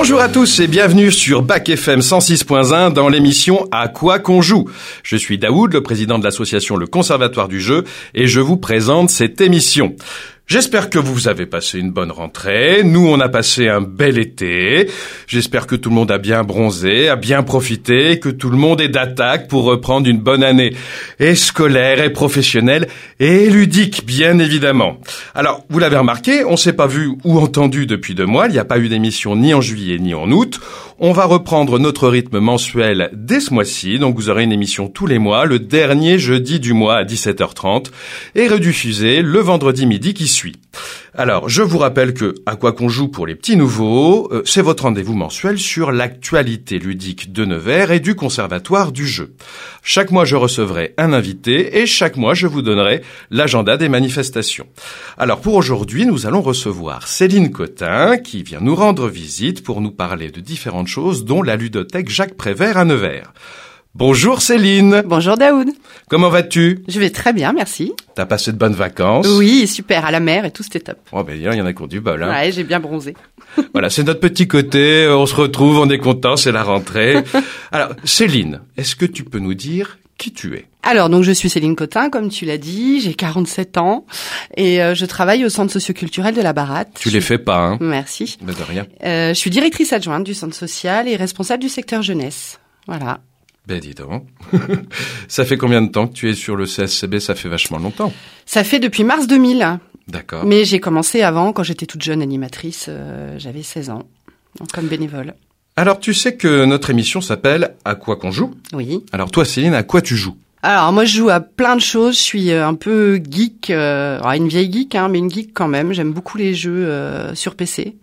Bonjour à tous et bienvenue sur Bac FM 106.1 dans l'émission À quoi qu'on joue. Je suis Daoud, le président de l'association Le Conservatoire du Jeu, et je vous présente cette émission. J'espère que vous avez passé une bonne rentrée. Nous, on a passé un bel été. J'espère que tout le monde a bien bronzé, a bien profité, que tout le monde est d'attaque pour reprendre une bonne année. Et scolaire, et professionnelle, et ludique, bien évidemment. Alors, vous l'avez remarqué, on s'est pas vu ou entendu depuis 2 mois. Il n'y a pas eu d'émission ni en juillet ni en août. On va reprendre notre rythme mensuel dès ce mois-ci. Donc, vous aurez une émission tous les mois, le dernier jeudi du mois à 17h30, et rediffusée le vendredi midi qui suit. Alors, je vous rappelle que À quoi qu'on joue pour les petits nouveaux, c'est votre rendez-vous mensuel sur l'actualité ludique de Nevers et du Conservatoire du Jeu. Chaque mois, je recevrai un invité et chaque mois, je vous donnerai l'agenda des manifestations. Alors, pour aujourd'hui, nous allons recevoir Céline Cotin qui vient nous rendre visite pour nous parler de différentes choses, dont la ludothèque Jacques Prévert à Nevers. Bonjour Céline. Bonjour Daoud. Comment vas-tu? Je vais très bien, merci. T'as passé de bonnes vacances? Oui, super, à la mer et tout, c'était top. Oh ben il y en a qui ont du bol, hein. Ouais, j'ai bien bronzé. Voilà, c'est notre petit côté, on se retrouve, on est content, c'est la rentrée. Alors, Céline, est-ce que tu peux nous dire qui tu es? Alors, donc je suis Céline Cotin, comme tu l'as dit, j'ai 47 ans et je travaille au centre socioculturel de la Baratte. Tu les fais pas, hein? Merci. Mais de rien. Je suis directrice adjointe du centre social et responsable du secteur jeunesse. Voilà. Ben dis donc. Ça fait combien de temps que tu es sur le CSCB? Ça fait vachement longtemps. Ça fait depuis mars 2000. D'accord. Mais j'ai commencé avant, quand j'étais toute jeune animatrice, j'avais 16 ans, donc comme bénévole. Alors tu sais que notre émission s'appelle À quoi qu'on joue? Oui. Alors toi Céline, à quoi tu joues? Alors moi je joue à plein de choses, je suis un peu geek, une vieille geek, hein, mais une geek quand même. J'aime beaucoup les jeux sur PC.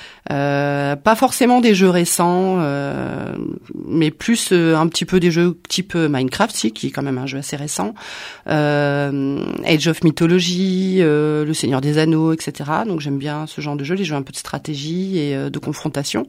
Pas forcément des jeux récents, mais plus un petit peu des jeux type Minecraft, qui est quand même un jeu assez récent. Age of Mythology, Le Seigneur des Anneaux, etc. Donc j'aime bien ce genre de jeux, les jeux un peu de stratégie et de confrontation.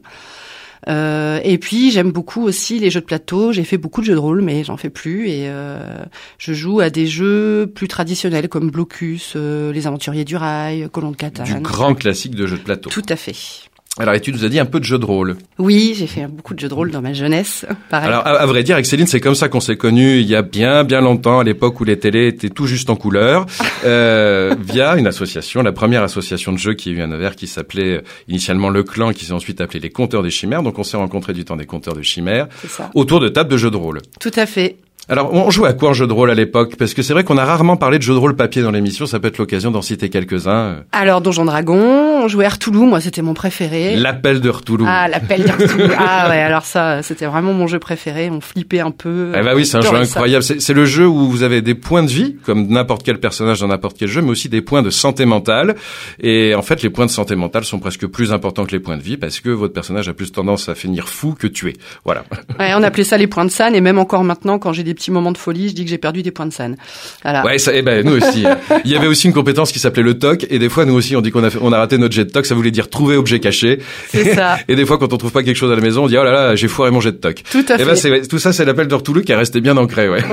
Et puis j'aime beaucoup aussi les jeux de plateau. J'ai fait beaucoup de jeux de rôle, mais j'en fais plus. Et je joue à des jeux plus traditionnels comme Blocus, Les Aventuriers du Rail, Colons de Catane. Du grand classique de jeux de plateau. Tout à fait. Alors, et tu nous as dit un peu de jeux de rôle. Oui, j'ai fait beaucoup de jeux de rôle dans ma jeunesse. Pareil. Alors, à vrai dire, avec Céline, c'est comme ça qu'on s'est connus il y a bien longtemps, à l'époque où les télés étaient tout juste en couleur, via une association, la première association de jeux qui a eu à Nevers, qui s'appelait initialement Le Clan, qui s'est ensuite appelé les Conteurs des Chimères. Donc, on s'est rencontrés du temps des Conteurs de Chimères. C'est ça. Autour de tables de jeux de rôle. Tout à fait. Alors, on jouait à quoi en jeu de rôle à l'époque? Parce que c'est vrai qu'on a rarement parlé de jeux de rôle papier dans l'émission, ça peut être l'occasion d'en citer quelques-uns. Alors, Donjon Dragon, on jouait à Cthulhu, moi c'était mon préféré. L'Appel de Cthulhu. Ah, l'Appel de Cthulhu. Ah ouais, alors ça, c'était vraiment mon jeu préféré, on flippait un peu. Eh ben oui, c'est un jeu incroyable. C'est le jeu où vous avez des points de vie, comme n'importe quel personnage dans n'importe quel jeu, mais aussi des points de santé mentale. Et en fait, les points de santé mentale sont presque plus importants que les points de vie, parce que votre personnage a plus tendance à finir fou que tué. Voilà. Ouais, on appelait ça les points de san, et même encore maintenant, quand j'ai des petits moments de folie, je dis que j'ai perdu des points de san. Voilà. Ouais, ça, nous aussi. Il y avait aussi une compétence qui s'appelait le TOC, et des fois, nous aussi, on dit qu'on a raté notre jet de TOC, ça voulait dire trouver objet caché. C'est ça. Et des fois, quand on trouve pas quelque chose à la maison, on dit, oh là là, j'ai foiré mon jet de TOC. Tout à fait. Tout ça, c'est l'Appel de Cthulhu qui est resté bien ancré, ouais.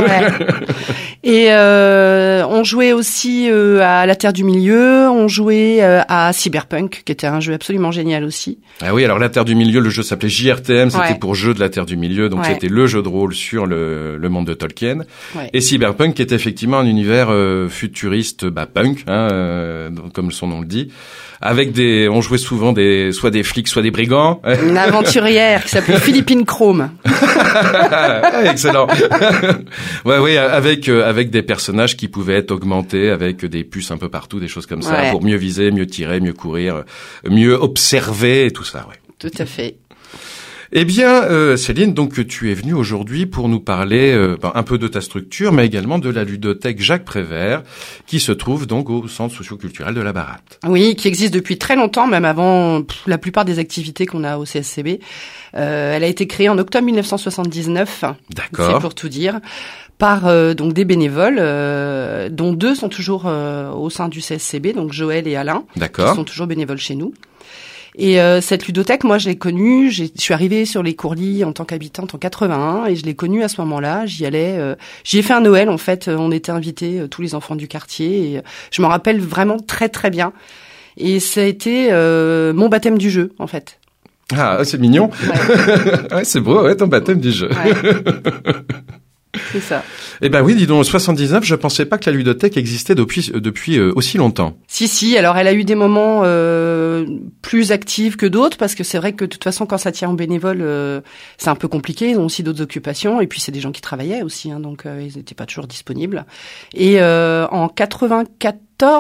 Et on jouait aussi à La Terre du Milieu, on jouait à Cyberpunk, qui était un jeu absolument génial aussi. Ah oui, alors La Terre du Milieu, le jeu s'appelait JRTM, c'était pour Jeu de la Terre du Milieu, donc c'était le jeu de rôle sur le monde de Tolkien. Ouais. Et Cyberpunk, qui est effectivement un univers futuriste, punk, comme son nom le dit, avec on jouait souvent soit des flics, soit des brigands. Une aventurière qui s'appelait Philippine Chrome. Excellent. Ouais, avec des personnages qui pouvaient être augmentés, avec des puces un peu partout, des choses comme ça, pour mieux viser, mieux tirer, mieux courir, mieux observer et tout ça, ouais. Tout à fait. Eh bien, Céline, donc tu es venue aujourd'hui pour nous parler un peu de ta structure, mais également de la ludothèque Jacques Prévert, qui se trouve donc au centre socio-culturel de la Baratte. Oui, qui existe depuis très longtemps, même avant la plupart des activités qu'on a au CSCB. Elle a été créée en octobre 1979. D'accord. C'est pour tout dire. Par donc des bénévoles, dont 2 sont toujours au sein du CSCB, donc Joël et Alain, D'accord. qui sont toujours bénévoles chez nous. Et cette ludothèque, moi, je l'ai connue. Je suis arrivée sur les Courlis en tant qu'habitante en 81, et je l'ai connue à ce moment-là. J'y allais. J'y ai fait un Noël, en fait. On était invités, tous les enfants du quartier. Et je m'en rappelle vraiment très très bien. Et ça a été mon baptême du jeu, en fait. Ah, c'est mignon. Ouais. Ouais, c'est beau, ouais, ton baptême du jeu. Ouais. C'est ça. Eh ben oui, dis donc, 79, je pensais pas que la ludothèque existait depuis aussi longtemps. Si, alors elle a eu des moments plus actifs que d'autres, parce que c'est vrai que de toute façon, quand ça tient en bénévole, c'est un peu compliqué, ils ont aussi d'autres occupations, et puis c'est des gens qui travaillaient aussi, hein, donc ils n'étaient pas toujours disponibles. Et en 84,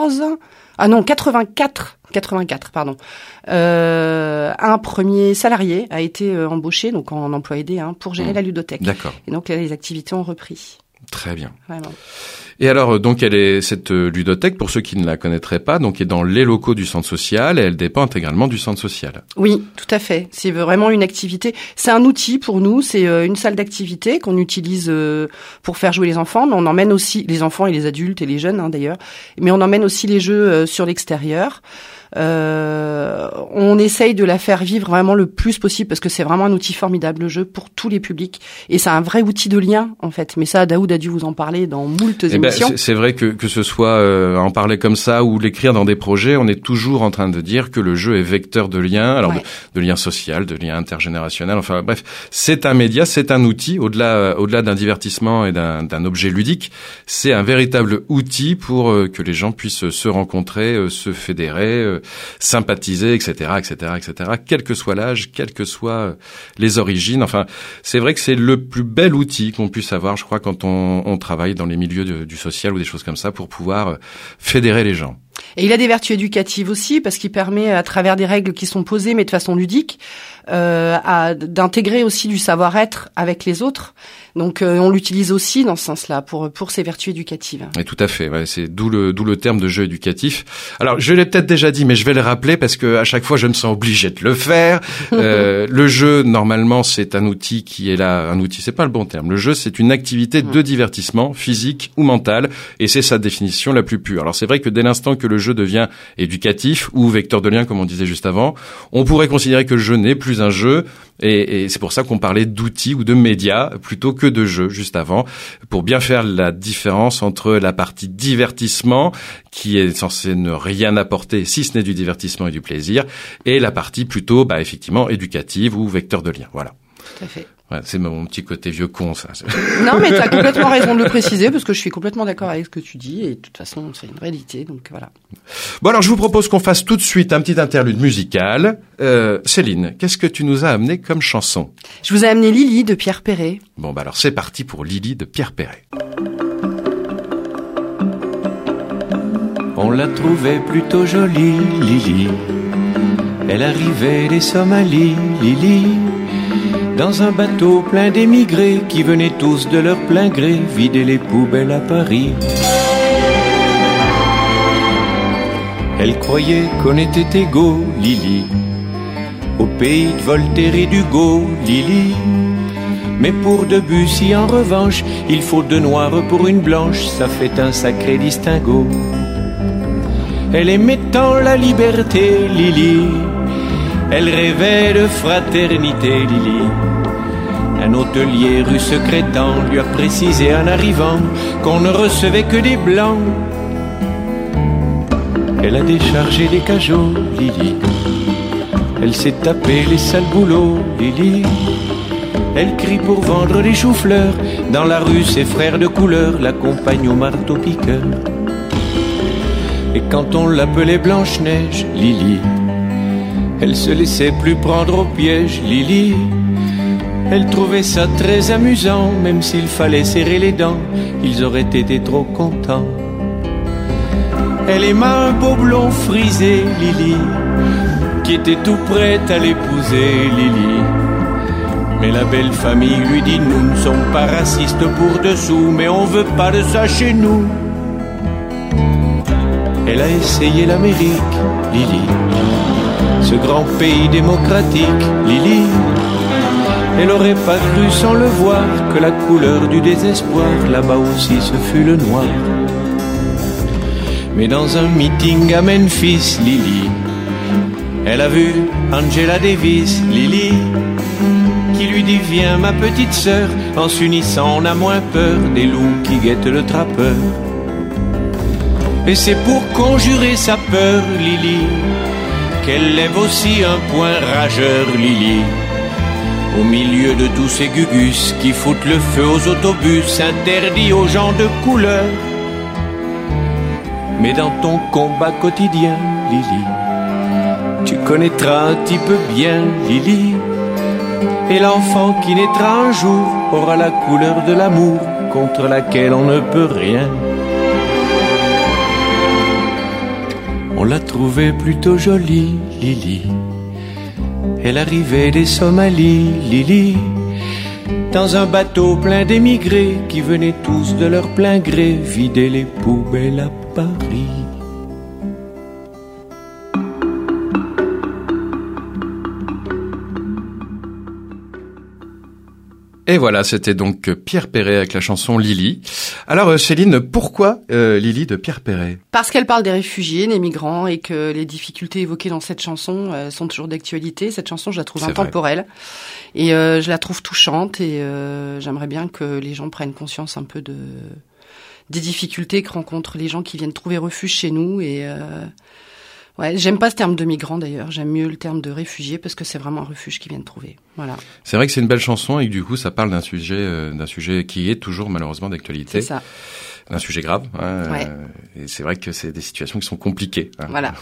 pardon. Un premier salarié a été embauché, donc en emploi aidé, pour gérer la ludothèque. D'accord. Et donc là, les activités ont repris. Très bien. Vraiment. Et alors, donc, cette ludothèque, pour ceux qui ne la connaîtraient pas, donc, est dans les locaux du centre social et elle dépend intégralement du centre social. Oui, tout à fait. C'est vraiment une activité. C'est un outil pour nous. C'est une salle d'activité qu'on utilise pour faire jouer les enfants, mais on emmène aussi les enfants et les adultes et les jeunes, d'ailleurs. Mais on emmène aussi les jeux sur l'extérieur. On essaye de la faire vivre vraiment le plus possible parce que c'est vraiment un outil formidable, le jeu, pour tous les publics. Et c'est un vrai outil de lien, en fait. Mais ça, Daoud a dû vous en parler dans moult émissions. C'est vrai que ce soit en parler comme ça ou l'écrire dans des projets, on est toujours en train de dire que le jeu est vecteur de lien, alors de lien social, de lien intergénérationnel. Enfin bref, c'est un média, c'est un outil au-delà d'un divertissement et d'un objet ludique. C'est un véritable outil pour que les gens puissent se rencontrer, se fédérer, sympathiser, etc., quel que soit l'âge, quelles que soient les origines. Enfin, c'est vrai que c'est le plus bel outil qu'on puisse avoir, je crois, quand on travaille dans les milieux du social ou des choses comme ça, pour pouvoir fédérer les gens. Et il a des vertus éducatives aussi, parce qu'il permet, à travers des règles qui sont posées, mais de façon ludique, d'intégrer aussi du savoir-être avec les autres. Donc on l'utilise aussi dans ce sens-là pour ses vertus éducatives. Et tout à fait, ouais, c'est d'où le terme de jeu éducatif. Alors je l'ai peut-être déjà dit, mais je vais le rappeler parce que à chaque fois je me sens obligé de le faire. Le jeu, normalement, c'est un outil qui est là. Un outil, c'est pas le bon terme. Le jeu, c'est une activité de divertissement physique ou mental, et c'est sa définition la plus pure. Alors c'est vrai que dès l'instant que le jeu devient éducatif ou vecteur de lien, comme on disait juste avant, on pourrait considérer que le jeu n'est plus un jeu, et c'est pour ça qu'on parlait d'outils ou de médias plutôt que de jeu juste avant, pour bien faire la différence entre la partie divertissement, qui est censée ne rien apporter si ce n'est du divertissement et du plaisir, et la partie plutôt, effectivement, éducative ou vecteur de lien. Voilà. Tout à fait. Ouais, c'est mon petit côté vieux con, ça. Non, mais tu as complètement raison de le préciser, parce que je suis complètement d'accord avec ce que tu dis, et de toute façon, c'est une réalité, donc voilà. Bon, alors je vous propose qu'on fasse tout de suite un petit interlude musical. Céline, qu'est-ce que tu nous as amené comme chanson? Je vous ai amené Lily de Pierre Perret. Bon, alors c'est parti pour Lily de Pierre Perret. On la trouvait plutôt jolie, Lily. Elle arrivait des Somalies, Lily. Dans un bateau plein d'émigrés qui venaient tous de leur plein gré vider les poubelles à Paris. Elle croyait qu'on était égaux, Lily, au pays de Voltaire et d'Hugo, Lily. Mais pour Debussy, en revanche, il faut deux noirs pour une blanche, ça fait un sacré distinguo. Elle aimait tant la liberté, Lily. Elle rêvait de fraternité, Lily. Un hôtelier rue Secrétan lui a précisé en arrivant qu'on ne recevait que des blancs. Elle a déchargé des cajots, Lily. Elle s'est tapé les sales boulots, Lily. Elle crie pour vendre des choux-fleurs. Dans la rue, ses frères de couleur l'accompagnent au marteau-piqueur. Et quand on l'appelait Blanche-Neige, Lily, elle se laissait plus prendre au piège, Lily. Elle trouvait ça très amusant, même s'il fallait serrer les dents, ils auraient été trop contents. Elle aima un beau blond frisé, Lily, qui était tout prête à l'épouser, Lily. Mais la belle famille lui dit, nous ne sommes pas racistes pour dessous, mais on veut pas de ça chez nous. Elle a essayé l'Amérique, Lily, ce grand pays démocratique, Lily. Elle aurait pas cru sans le voir que la couleur du désespoir là-bas aussi ce fut le noir. Mais dans un meeting à Memphis, Lily, elle a vu Angela Davis, Lily, qui lui dit viens ma petite sœur, en s'unissant on a moins peur des loups qui guettent le trappeur. Et c'est pour conjurer sa peur, Lily, qu'elle lève aussi un poing rageur, Lily. Au milieu de tous ces gugus qui foutent le feu aux autobus interdits aux gens de couleur. Mais dans ton combat quotidien, Lily, tu connaîtras un petit peu bien, Lily. Et l'enfant qui naîtra un jour aura la couleur de l'amour contre laquelle on ne peut rien. On l'a trouvée plutôt jolie, Lily. Elle arrivait des Somalies, Lily, dans un bateau plein d'émigrés qui venaient tous de leur plein gré vider les poubelles à Paris. Et voilà, c'était donc Pierre Perret avec la chanson Lily. Alors Céline, pourquoi Lily de Pierre Perret ? Parce qu'elle parle des réfugiés, des migrants, et que les difficultés évoquées dans cette chanson sont toujours d'actualité. Cette chanson, je la trouve intemporelle. Et je la trouve touchante, et j'aimerais bien que les gens prennent conscience un peu des difficultés que rencontrent les gens qui viennent trouver refuge chez nous. Et ouais, j'aime pas ce terme de migrant d'ailleurs, j'aime mieux le terme de réfugié parce que c'est vraiment un refuge qu'ils viennent trouver. Voilà. C'est vrai que c'est une belle chanson et que du coup ça parle d'un sujet qui est toujours malheureusement d'actualité. C'est ça. Un sujet grave. Hein, ouais. Et c'est vrai que c'est des situations qui sont compliquées. Hein. Voilà.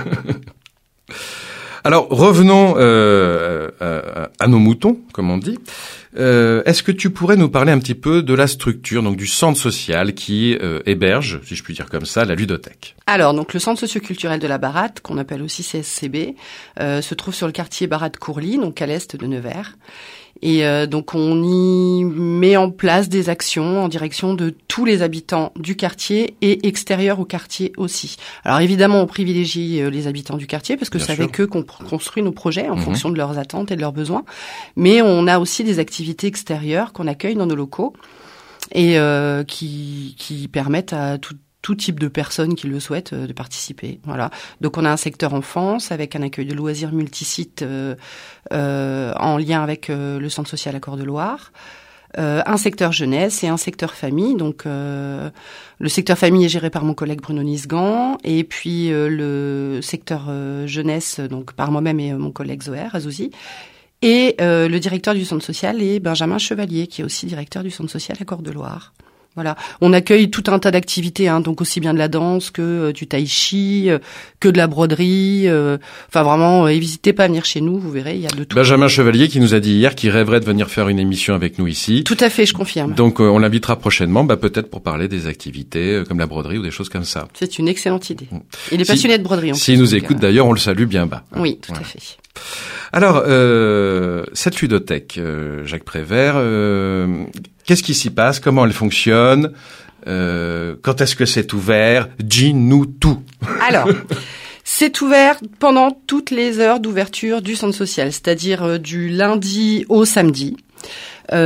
Alors revenons à nos moutons, comme on dit. Est-ce que tu pourrais nous parler un petit peu de la structure, donc du centre social qui héberge, si je puis dire comme ça, la ludothèque? Alors, donc le centre socioculturel de la Baratte, qu'on appelle aussi CSCB, se trouve sur le quartier Baratte-Courly, donc à l'est de Nevers. Et donc on y met en place des actions en direction de tous les habitants du quartier et extérieurs au quartier aussi. Alors évidemment, on privilégie les habitants du quartier parce que c'est avec eux qu'on construit nos projets en fonction de leurs attentes et de leurs besoins. Mais on a aussi des activités extérieures qu'on accueille dans nos locaux et qui permettent à tout type de personnes qui le souhaitent de participer. Voilà. Donc on a un secteur enfance avec un accueil de loisirs multisites en lien avec le centre social Accord de Loire. Un secteur jeunesse et un secteur famille. Donc le secteur famille est géré par mon collègue Bruno Nisgan et puis le secteur jeunesse donc par moi-même et mon collègue Zoher Azouzi. Et le directeur du centre social est Benjamin Chevalier qui est aussi directeur du centre social Accord de Loire. Voilà, on accueille tout un tas d'activités, hein, donc aussi bien de la danse que du tai chi, que de la broderie. Enfin vraiment, n'hésitez pas à venir chez nous, vous verrez, il y a de tout. Benjamin Chevalier qui nous a dit hier qu'il rêverait de venir faire une émission avec nous ici. Tout à fait, je confirme. Donc on l'invitera prochainement, peut-être pour parler des activités comme la broderie ou des choses comme ça. C'est une excellente idée. Il est passionné de broderie. S'il nous écoute d'ailleurs, on le salue bien bas. Oui, tout à fait. Alors, cette ludothèque, Jacques Prévert, qu'est-ce qui s'y passe? Comment elle fonctionne? Quand est-ce que c'est ouvert? Dis-nous tout. Alors, c'est ouvert pendant toutes les heures d'ouverture du centre social, c'est-à-dire du lundi au samedi. Donc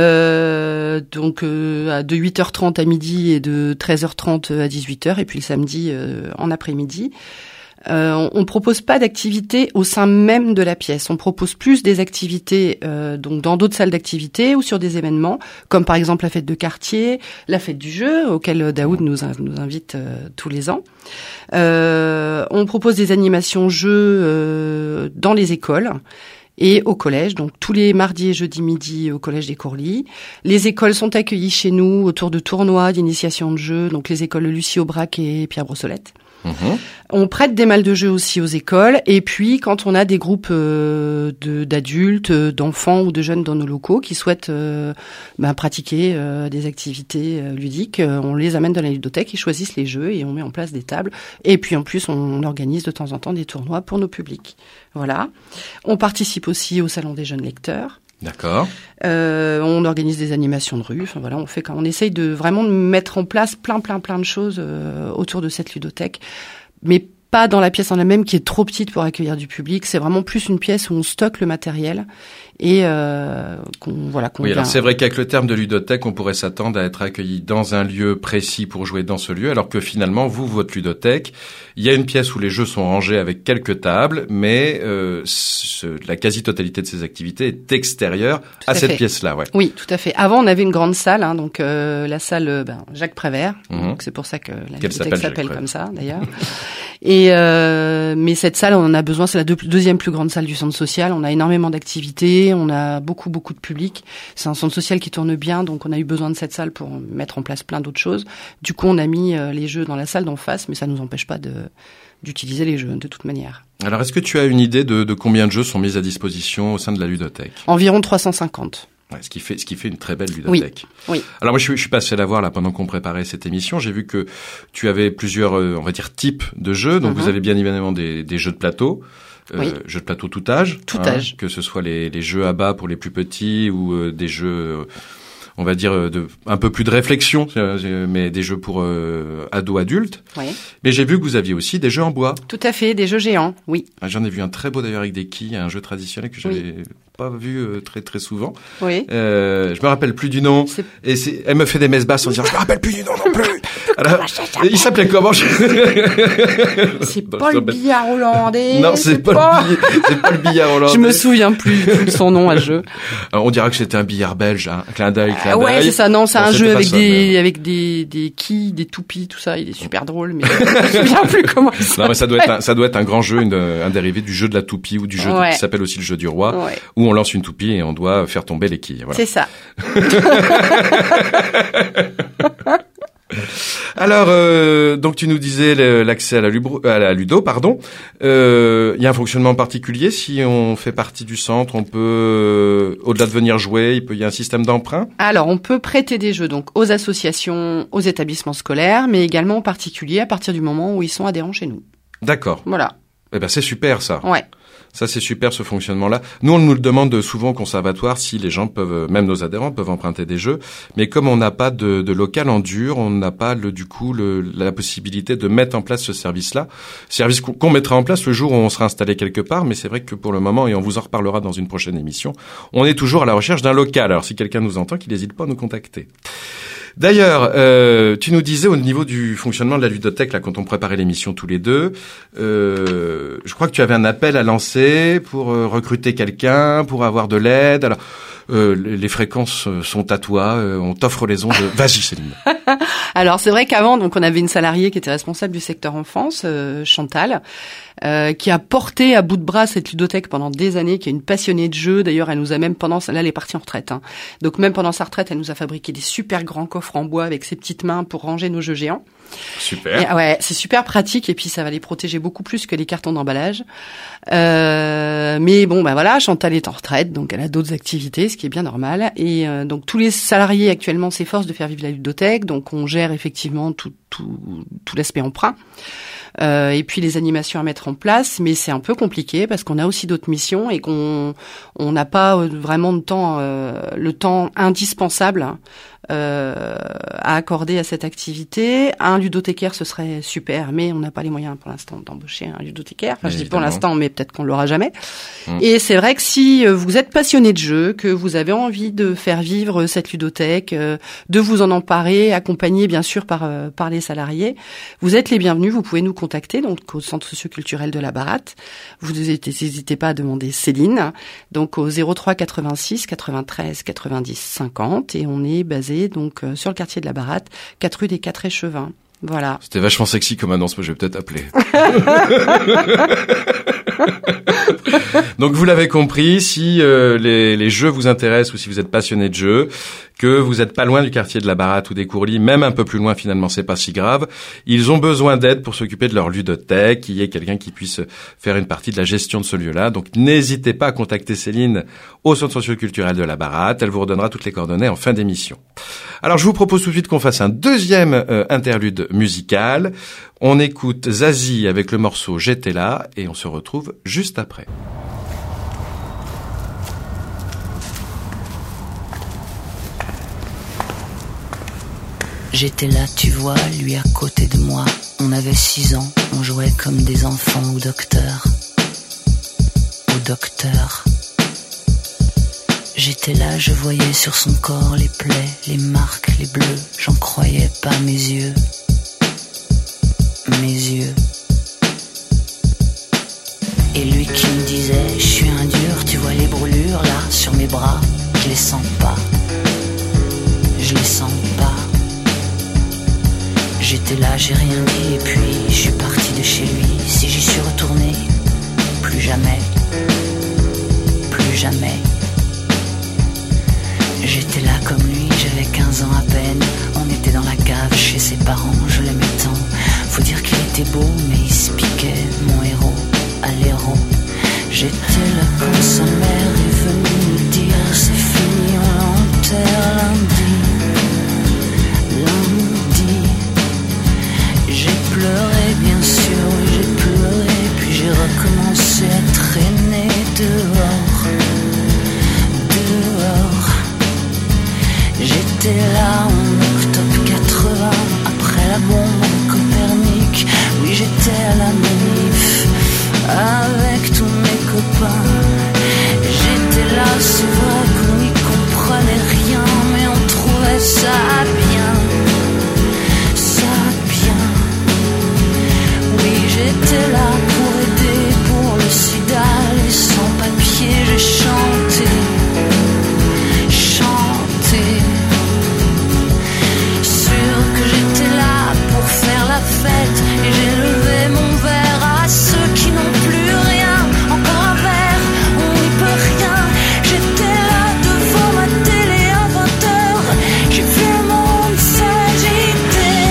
de 8h30 à midi et de 13h30 à 18h, et puis le samedi en après-midi. On propose pas d'activités au sein même de la pièce. On propose plus des activités donc dans d'autres salles d'activités ou sur des événements, comme par exemple la fête de quartier, la fête du jeu, auquel Daoud nous invite tous les ans. On propose des animations jeux dans les écoles et au collège, donc tous les mardis et jeudis midi au collège des Courlis. Les écoles sont accueillies chez nous autour de tournois, d'initiation de jeux, donc les écoles de Lucie Aubrac et Pierre Brossolette. On prête des malles de jeu aussi aux écoles et puis quand on a des groupes d'adultes, d'enfants ou de jeunes dans nos locaux qui souhaitent pratiquer des activités ludiques, on les amène dans la ludothèque, ils choisissent les jeux et on met en place des tables et puis en plus on organise de temps en temps des tournois pour nos publics. Voilà. On participe aussi au salon des jeunes lecteurs. D'accord. On organise des animations de rue. Enfin voilà, on essaye de vraiment mettre en place plein de choses autour de cette ludothèque, mais pas dans la pièce en elle-même qui est trop petite pour accueillir du public. C'est vraiment plus une pièce où on stocke le matériel et qu'on oui, alors c'est vrai qu'avec le terme de ludothèque, on pourrait s'attendre à être accueilli dans un lieu précis pour jouer dans ce lieu, alors que finalement, votre ludothèque, il y a une pièce où les jeux sont rangés avec quelques tables, mais la quasi-totalité de ces activités est extérieure à cette pièce-là. Ouais. Oui, tout à fait. Avant, on avait une grande salle, donc la salle Jacques Prévert, donc c'est pour ça que la ludothèque s'appelle comme ça, d'ailleurs. Et mais cette salle, on en a besoin. C'est la deuxième plus grande salle du centre social. On a énormément d'activités, on a beaucoup de public. C'est un centre social qui tourne bien, donc on a eu besoin de cette salle pour mettre en place plein d'autres choses. Du coup, on a mis les jeux dans la salle d'en face, mais ça nous empêche pas d'utiliser les jeux de toute manière. Alors, est-ce que tu as une idée de combien de jeux sont mis à disposition au sein de la ludothèque ? Environ 350. Ouais, ce qui fait une très belle ludothèque. Oui. Alors moi je suis passé la voir là pendant qu'on préparait cette émission. J'ai vu que tu avais plusieurs, on va dire, types de jeux. Donc vous avez bien évidemment des jeux de plateau. Jeux de plateau tout âge. Âge. Que ce soit les jeux à bas pour les plus petits ou des jeux, on va dire, un peu plus de réflexion, mais des jeux pour ados adultes. Oui. Mais j'ai vu que vous aviez aussi des jeux en bois. Tout à fait, des jeux géants, oui. J'en ai vu un très beau d'ailleurs avec des quilles, un jeu traditionnel que j'avais pas vu très souvent. Oui. Je me rappelle plus du nom. Et elle me fait des messes basses en disant je me rappelle plus du nom non plus. Alors, il s'appelait comment? C'est pas le billard hollandais. Non, c'est pas le billard hollandais. Je me souviens plus de son nom à ce jeu. Alors, on dira que c'était un billard belge, hein. Clin d'œil. Ouais, c'est ça. Non, c'est un jeu avec des quilles, des toupies, tout ça. Il est super drôle, mais je me souviens plus comment il s'appelle. Non, mais ça doit être un grand jeu, un dérivé du jeu de la toupie ou du jeu qui s'appelle aussi le jeu du roi, où on lance une toupie et on doit faire tomber les quilles. Voilà. C'est ça. Alors, donc tu nous disais l'accès à la ludo, pardon. Il y a un fonctionnement particulier. Si on fait partie du centre, on peut, au-delà de venir jouer, il y a un système d'emprunt. Alors, on peut prêter des jeux donc aux associations, aux établissements scolaires, mais également aux particuliers à partir du moment où ils sont adhérents chez nous. D'accord. Voilà. Eh ben, c'est super ça. Ouais. Ça, c'est super, ce fonctionnement-là. Nous, on nous le demande souvent au conservatoire si les gens peuvent, même nos adhérents peuvent emprunter des jeux. Mais comme on n'a pas de local en dur, on n'a pas la possibilité de mettre en place ce service-là. Service qu'on mettra en place le jour où on sera installé quelque part. Mais c'est vrai que pour le moment, et on vous en reparlera dans une prochaine émission, on est toujours à la recherche d'un local. Alors, si quelqu'un nous entend, qu'il n'hésite pas à nous contacter. D'ailleurs, tu nous disais au niveau du fonctionnement de la ludothèque, là, quand on préparait l'émission tous les deux, je crois que tu avais un appel à lancer pour recruter quelqu'un, pour avoir de l'aide. Alors, les fréquences sont à toi. On t'offre les ondes. Vas-y, Céline. Alors, c'est vrai qu'avant, donc, on avait une salariée qui était responsable du secteur enfance, Chantal, qui a porté à bout de bras cette ludothèque pendant des années, qui est une passionnée de jeux. D'ailleurs, elle nous a même là, elle est partie en retraite, hein. Donc, même pendant sa retraite, elle nous a fabriqué des super grands coffres en bois avec ses petites mains pour ranger nos jeux géants. Super. Et, ouais, c'est super pratique et puis ça va les protéger beaucoup plus que les cartons d'emballage. Mais bon, voilà, Chantal est en retraite, donc elle a d'autres activités, ce qui est bien normal. Et donc tous les salariés actuellement s'efforcent de faire vivre la ludothèque, donc on gère effectivement tout l'aspect emprunt. Et puis les animations à mettre en place, mais c'est un peu compliqué parce qu'on a aussi d'autres missions et qu'on n'a pas vraiment le temps indispensable à accorder à cette activité. Un ludothécaire, ce serait super, mais on n'a pas les moyens pour l'instant d'embaucher un ludothécaire. Enfin, je dis pour l'instant, mais peut-être qu'on l'aura jamais. Et c'est vrai que si vous êtes passionné de jeu, que vous avez envie de faire vivre cette ludothèque, de vous en emparer, accompagné bien sûr par les salariés, vous êtes les bienvenus. Vous pouvez nous contacter donc au centre socio-culturel de la Baratte. Vous n'hésitez pas à demander Céline, donc au 03 86 93 90 50, et on est basé donc sur le quartier de la Baratte, 4 rue des 4 Échevins. Voilà. C'était vachement sexy comme annonce, moi je vais peut-être appeler. Donc vous l'avez compris, si les jeux vous intéressent ou si vous êtes passionné de jeux, que vous n'êtes pas loin du quartier de la Baratte ou des Courlis, même un peu plus loin finalement, c'est pas si grave. Ils ont besoin d'aide pour s'occuper de leur ludothèque, qu'il y ait quelqu'un qui puisse faire une partie de la gestion de ce lieu-là. Donc n'hésitez pas à contacter Céline au centre socio-culturel de la Baratte. Elle vous redonnera toutes les coordonnées en fin d'émission. Alors je vous propose tout de suite qu'on fasse un deuxième interlude musical. On écoute Zazie avec le morceau J'étais là et on se retrouve juste après. J'étais là, tu vois, lui à côté de moi. On avait 6 ans, on jouait comme des enfants au docteur. Au docteur. J'étais là, je voyais sur son corps les plaies, les marques, les bleus. J'en croyais pas mes yeux. Mes yeux. Et lui qui me disait, je suis un dur, tu vois les brûlures là sur mes bras, je les sens pas. Je les sens pas. J'étais là, j'ai rien dit et puis je suis parti de chez lui. Si j'y suis retourné, plus jamais. Plus jamais. J'étais là comme lui, j'avais 15 ans à peine. On était dans la cave chez ses parents, je l'aimais tant. Faut dire qu'il était beau, mais il se piquait, mon héros, à l'héros. J'étais là quand sa mère est venue me dire c'est fini, on l'enterre lundi. Lundi. J'ai pleuré, bien sûr, oui, j'ai pleuré. Puis j'ai recommencé à traîner dehors. Dehors. J'étais là en octobre 80, après la bombe de Copernic. Oui, j'étais à la manif, avec tous mes copains. J'étais là, c'est vrai qu'on n'y comprenait rien, mais on trouvait ça bien. Ça bien. Oui, j'étais là pour aider, pour le sida, les sans-papiers, j'ai chanté. Et j'ai levé mon verre à ceux qui n'ont plus rien. Encore un verre, on n'y peut rien. J'étais là devant ma télé à 20h. J'ai vu le monde s'agiter,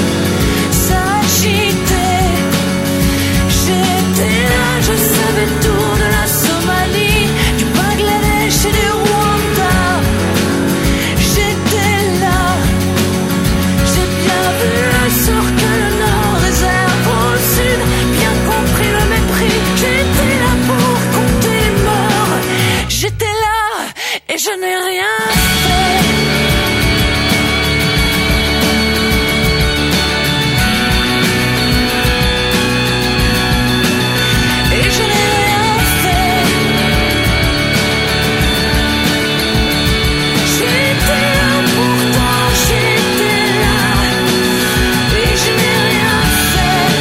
s'agiter. J'étais là, je savais tout de la Somalie, du Bangladesh et du Rwanda. J'étais là, j'ai bien vu le sort que le Nord réserve au Sud, bien compris le mépris. J'étais là pour compter les morts. J'étais là et je n'ai rien fait. Et je n'ai rien fait. J'étais là pourtant, j'étais là. Et je n'ai rien fait.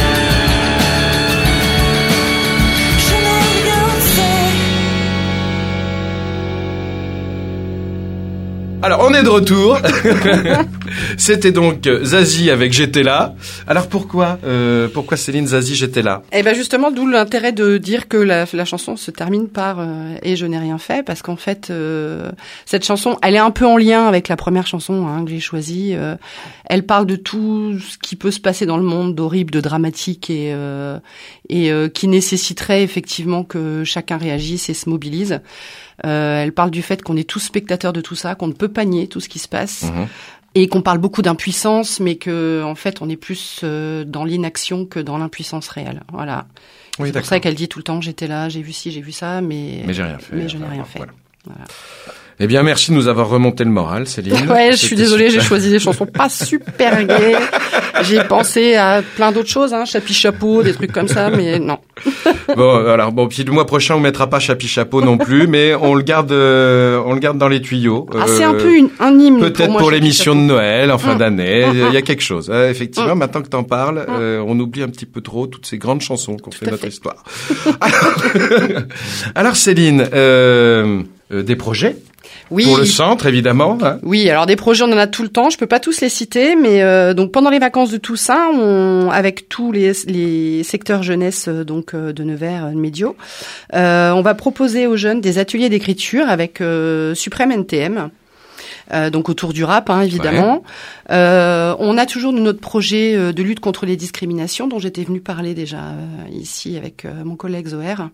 Je n'ai rien fait. Alors, on est de retour. C'était donc Zazie avec J'étais là. Alors pourquoi Céline Zazie J'étais là? Eh ben justement, d'où l'intérêt de dire que la chanson se termine par et je n'ai rien fait, parce qu'en fait cette chanson, elle est un peu en lien avec la première chanson que j'ai choisie. Elle parle de tout ce qui peut se passer dans le monde, d'horrible, de dramatique et qui nécessiterait effectivement que chacun réagisse et se mobilise. Elle parle du fait qu'on est tous spectateurs de tout ça, qu'on ne peut pas nier tout ce qui se passe. Mmh. Et qu'on parle beaucoup d'impuissance, mais que en fait on est plus dans l'inaction que dans l'impuissance réelle. Voilà. Oui, c'est pour ça qu'elle dit tout le temps j'étais là, j'ai vu ci, j'ai vu ça, mais j'ai rien fait. Mais je n'ai rien fait. Voilà. Eh bien, merci de nous avoir remonté le moral, Céline. Ouais, je suis désolée, j'ai choisi des chansons pas super gaies. J'ai pensé à plein d'autres choses, Chapi Chapeau, des trucs comme ça, mais non. Puis le mois prochain, on mettra pas Chapi Chapeau non plus, mais on le garde dans les tuyaux. C'est un peu un hymne. Peut-être pour l'émission de Noël, en fin d'année. Il y a quelque chose. Effectivement, maintenant que t'en parles, on oublie un petit peu trop toutes ces grandes chansons qu'on fait notre histoire. Alors Céline, des projets? Oui. Pour le centre, évidemment. Oui, alors des projets, on en a tout le temps. Je peux pas tous les citer, mais donc pendant les vacances de Toussaint, avec tous les secteurs jeunesse de Nevers, de Médio, on va proposer aux jeunes des ateliers d'écriture avec Suprême NTM. Donc autour du rap, évidemment. Ouais. On a toujours notre projet de lutte contre les discriminations, dont j'étais venue parler déjà ici avec mon collègue Zoher.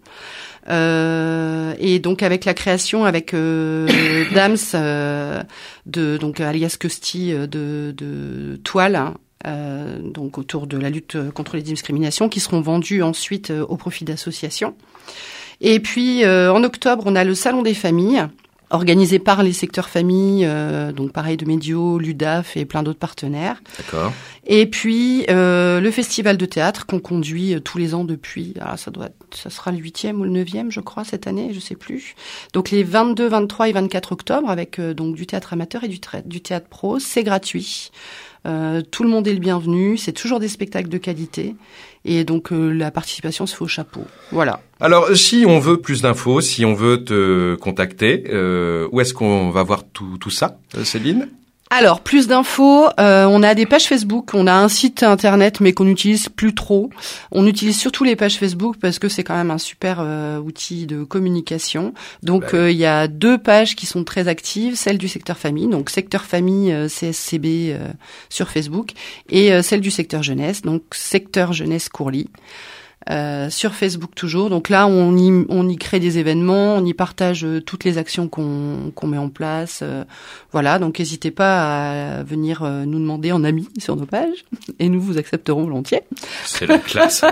Et donc avec la création avec Dams donc alias Custy de toiles. Donc autour de la lutte contre les discriminations, qui seront vendues ensuite au profit d'associations. Et puis en octobre, on a le Salon des familles. organisé par les secteurs famille, donc pareil de Médio, l'UDAF et plein d'autres partenaires. D'accord. Et puis le festival de théâtre qu'on conduit tous les ans depuis, alors ça sera le 8e ou le 9e je crois cette année, je sais plus. Donc les 22, 23 et 24 octobre avec donc du théâtre amateur et du théâtre pro, c'est gratuit. Tout le monde est le bienvenu, c'est toujours des spectacles de qualité et donc la participation se fait au chapeau. Voilà. Alors, si on veut plus d'infos, si on veut te contacter, où est-ce qu'on va voir tout ça, Céline ? Alors, plus d'infos, on a des pages Facebook, on a un site internet mais qu'on n'utilise plus trop. On utilise surtout les pages Facebook parce que c'est quand même un super outil de communication. Donc il y a 2 pages qui sont très actives, celle du secteur famille, donc secteur famille CSCB sur Facebook, et celle du secteur jeunesse, donc secteur jeunesse Courlis. Sur Facebook toujours. Donc là, on y crée des événements, on y partage toutes les actions qu'on met en place. Voilà, donc n'hésitez pas à venir nous demander en ami sur nos pages et nous vous accepterons volontiers. C'est la classe.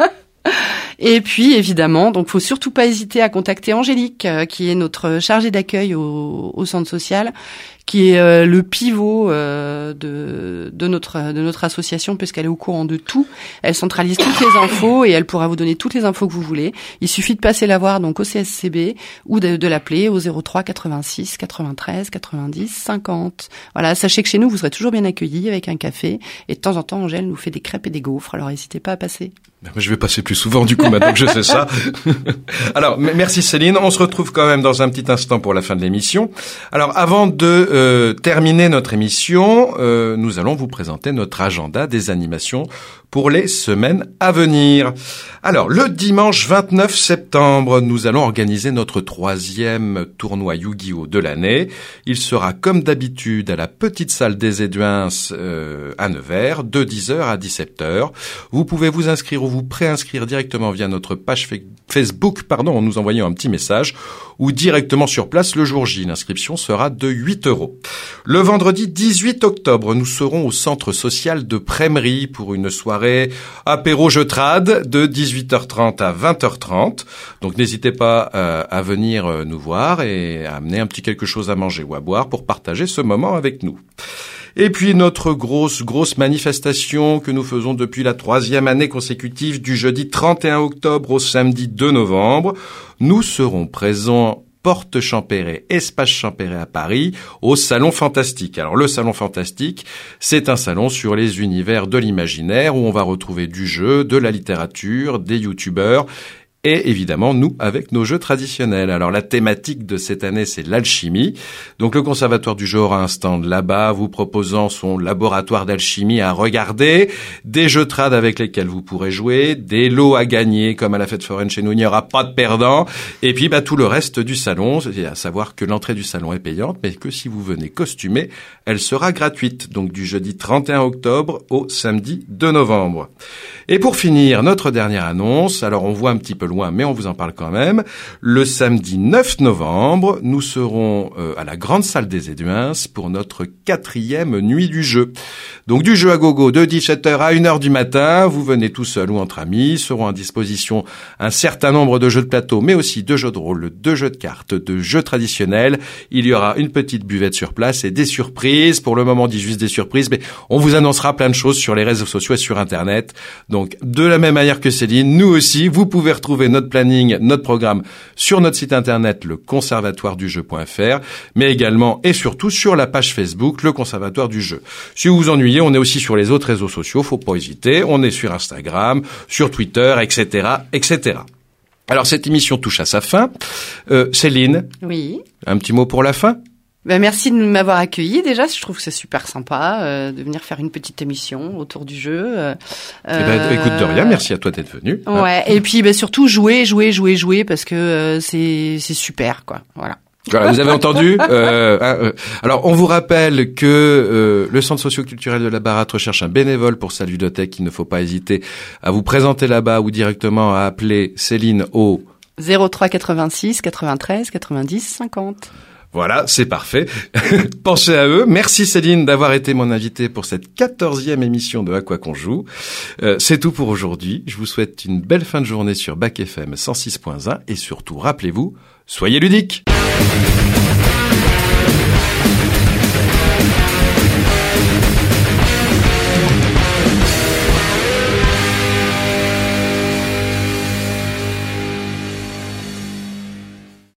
Et puis évidemment, donc faut surtout pas hésiter à contacter Angélique, qui est notre chargée d'accueil au centre social, qui est le pivot de notre association, puisqu'elle est au courant de tout. Elle centralise toutes les infos et elle pourra vous donner toutes les infos que vous voulez. Il suffit de passer la voir donc au CSCB ou de l'appeler au 03 86 93 90 50. Voilà, sachez que chez nous vous serez toujours bien accueillis avec un café et de temps en temps Angèle nous fait des crêpes et des gaufres. Alors n'hésitez pas à passer. Je vais passer plus souvent du coup maintenant que je sais ça. Alors merci Céline, on se retrouve quand même dans un petit instant pour la fin de l'émission. Alors avant de terminer notre émission, nous allons vous présenter notre agenda des animations pour les semaines à venir. Alors, le dimanche 29 septembre, nous allons organiser notre 3e tournoi Yu-Gi-Oh! De l'année. Il sera comme d'habitude à la petite salle des Éduins à Nevers, de 10h à 17h. Vous pouvez vous inscrire ou vous préinscrire directement via notre page Facebook, en nous envoyant un petit message, ou directement sur place le jour J. L'inscription sera de 8 €. Le vendredi 18 octobre, nous serons au centre social de Prémery pour une soirée apéro jeu trad de 18h30 à 20h30. Donc n'hésitez pas à venir nous voir et à amener un petit quelque chose à manger ou à boire pour partager ce moment avec nous. Et puis notre grosse manifestation que nous faisons depuis la 3e année consécutive, du jeudi 31 octobre au samedi 2 novembre. Nous serons présents Porte Champéret, Espace Champéret à Paris, au Salon Fantastique. Alors le Salon Fantastique, c'est un salon sur les univers de l'imaginaire où on va retrouver du jeu, de la littérature, des youtubeurs et évidemment nous avec nos jeux traditionnels. Alors la thématique de cette année, c'est l'alchimie. Donc le Conservatoire du jeu aura un stand là-bas vous proposant son laboratoire d'alchimie à regarder, des jeux trad avec lesquels vous pourrez jouer, des lots à gagner comme à la fête foraine chez nous, il n'y aura pas de perdants. Et puis tout le reste du salon, c'est à savoir que l'entrée du salon est payante, mais que si vous venez costumé, elle sera gratuite. Donc du jeudi 31 octobre au samedi 2 novembre. Et pour finir, notre dernière annonce, alors on voit un petit peu loin, mais on vous en parle quand même. Le samedi 9 novembre, nous serons à la grande salle des Éduins pour notre 4e nuit du jeu. Donc du jeu à gogo de 17h à 1h du matin. Vous venez tout seul ou entre amis. Seront à disposition un certain nombre de jeux de plateau, mais aussi de jeux de rôle, de jeux de cartes, de jeux traditionnels. Il y aura une petite buvette sur place et des surprises. Pour le moment, on dit juste des surprises, mais on vous annoncera plein de choses sur les réseaux sociaux et sur Internet. Donc, de la même manière que Céline, nous aussi, vous pouvez retrouver notre planning, notre programme sur notre site internet, leconservatoiredujeu.fr, mais également et surtout sur la page Facebook, le Conservatoire du Jeu. Si vous vous ennuyez, on est aussi sur les autres réseaux sociaux, faut pas hésiter. On est sur Instagram, sur Twitter, etc., etc. Alors, cette émission touche à sa fin. Céline. Oui. Un petit mot pour la fin? Merci de m'avoir accueilli. Déjà, je trouve que c'est super sympa de venir faire une petite émission autour du jeu. Écoute de rien, merci à toi d'être venu. Ouais, et puis surtout jouer parce que c'est super quoi. Voilà. Voilà, vous avez entendu. Alors, on vous rappelle que le Centre socio-culturel de la Baratte recherche un bénévole pour sa ludothèque. Il ne faut pas hésiter à vous présenter là-bas ou directement à appeler Céline au 03 86 93 90 50. Voilà, c'est parfait. Pensez à eux. Merci Céline d'avoir été mon invitée pour cette 14e émission de À quoi qu'on joue. C'est tout pour aujourd'hui. Je vous souhaite une belle fin de journée sur Bac FM 106.1 et surtout, rappelez-vous, soyez ludiques.